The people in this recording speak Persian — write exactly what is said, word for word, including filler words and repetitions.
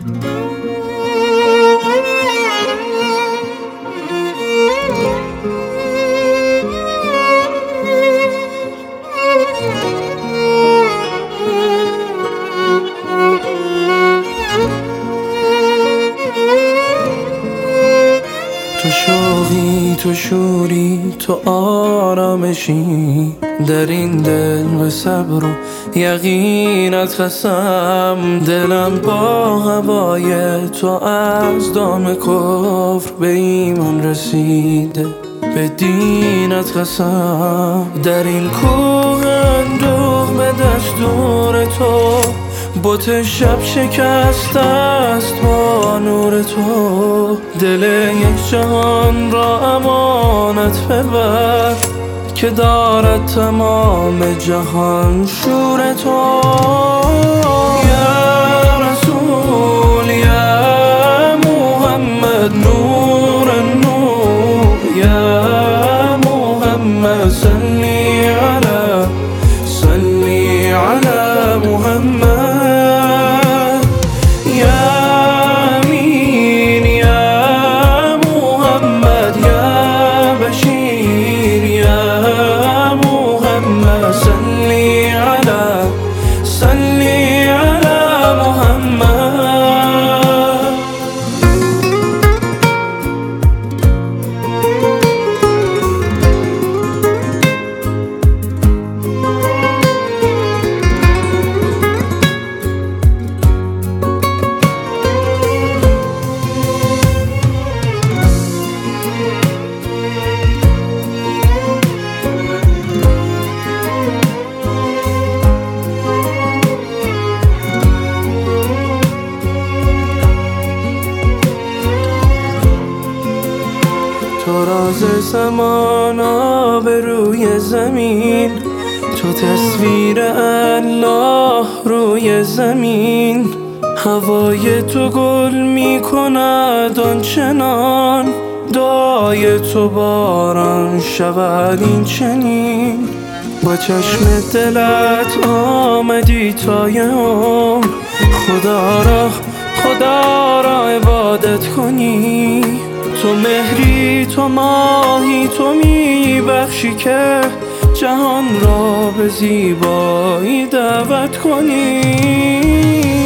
تو شوقی، تو شوری، تو آرامشی، در این دل به صبر و یقینت قسم. دلم با هوای تو از دام کفر به ایمان رسیده، به دینت قسم. در این کوه اندوه به دستور تو، بت شب شکسته است با نور تو. دل یک جهان را امانت ببر، که دارد تمام جهان شور تو. یا رسول، یا محمد، نور النور، یا محمد، صلی علی صلی علی محمد. تو راز زمان آب روی زمین، تو تصویر الله روی زمین. هوای تو گل می کند آنچنان، دعای تو باران شود این چنین. با چشم دلت آمدی تا یه عمر، خدا را خدا را عبادت کنی. تو مهری، تو ماهی، تو می بخشی که جهان را به زیبایی دعوت کنی.